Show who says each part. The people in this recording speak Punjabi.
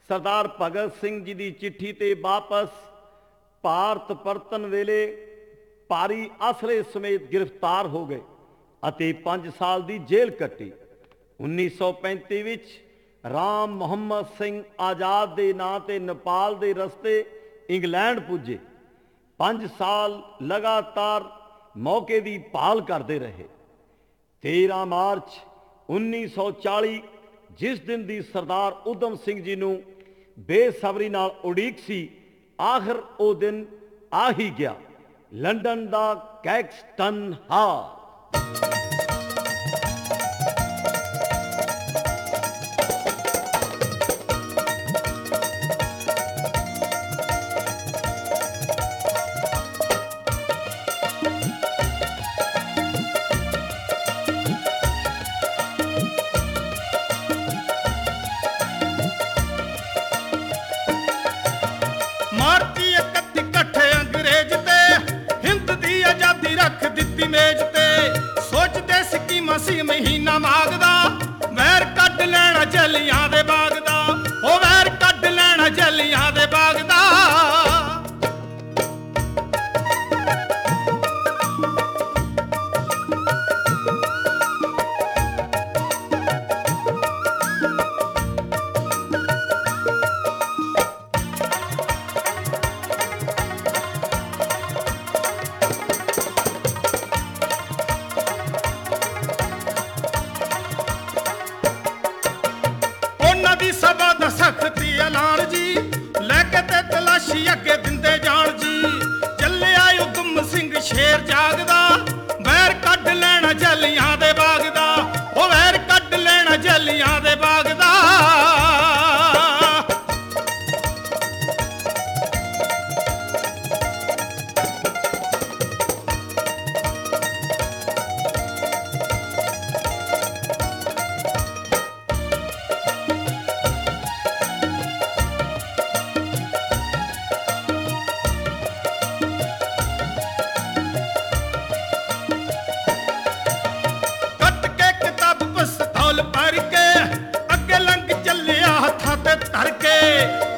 Speaker 1: ਸਰਦਾਰ ਭਗਤ ਸਿੰਘ ਜੀ ਦੀ ਚਿੱਠੀ ਤੇ ਵਾਪਸ ਭਾਰਤ ਪਰਤਨ ਵੇਲੇ ਭਾਰੀ ਅਸਲੇ ਸਮੇਤ ਗ੍ਰਿਫਤਾਰ ਹੋ ਗਏ ਅਤੇ 5 ਸਾਲ ਦੀ ਜੇਲ੍ਹ ਕੱਟੀ। 1935 ਵਿੱਚ ਰਾਮ ਮੁਹੰਮਦ ਸਿੰਘ ਆਜ਼ਾਦ ਦੇ ਨਾਂ ਤੇ ਨੇਪਾਲ ਦੇ ਰਸਤੇ ਇੰਗਲੈਂਡ ਪੁੱਜੇ। 5 ਸਾਲ ਲਗਾਤਾਰ ਮੌਕੇ ਦੀ ਭਾਲ ਕਰਦੇ ਰਹੇ। 13 ਮਾਰਚ 1940 ਜਿਸ ਦਿਨ ਦੀ ਸਰਦਾਰ ਊਧਮ ਸਿੰਘ ਜੀ ਨੂੰ ਬੇਸਬਰੀ ਨਾਲ ਉਡੀਕ ਸੀ, ਆਖਰ ਉਹ ਦਿਨ ਆ ਹੀ ਗਿਆ। ਲੰਡਨ ਦਾ ਕੈਕਸਟਨ ਹਾਲ।
Speaker 2: ਸੀ ਮਹੀਨਾ ਮਾਗਦਾ ਵੈਰ ਕੱਢ ਲੈਣਾ ਜੱਲੀਆਂ ਦੇ ਬਾਗ ਦਾ, ਉਹ ਵੈਰ ਕੱਢ ਲੈਣਾ ਜੱਲੀਆਂ ਦੇ ਬਾਗ ਦਾ। ਸਭਾ ਦਾ ਸਖਤੀ ਐਲਾਨ ਜੀ, ਲੈ ਕੇ ਤੇ ਤਲਾਸ਼ੀ ਅੱਗੇ ਦਿੰਦੇ ਜਾਣ ਜੀ। ਚੱਲਿਆ ਊਧਮ ਸਿੰਘ ਸ਼ੇਰ ਜਾਗਦਾ, ਵੈਰ ਕੱਢ ਲੈਣਾ ਜੱਲੀਆਂ ਦੇ ਬਾਗ ਦਾ, ਉਹ ਵੈਰ ਕੱਢ ਲੈਣਾ ਜੱਲੀਆਂ ਦੇ ਬਾਗ ਦਾ। ਭਰ ਕੇ ਅੱਗੇ ਲੰਘ ਚੱਲਿਆ ਹੱਥਾਂ ਤੇ ਧਰ ਕੇ।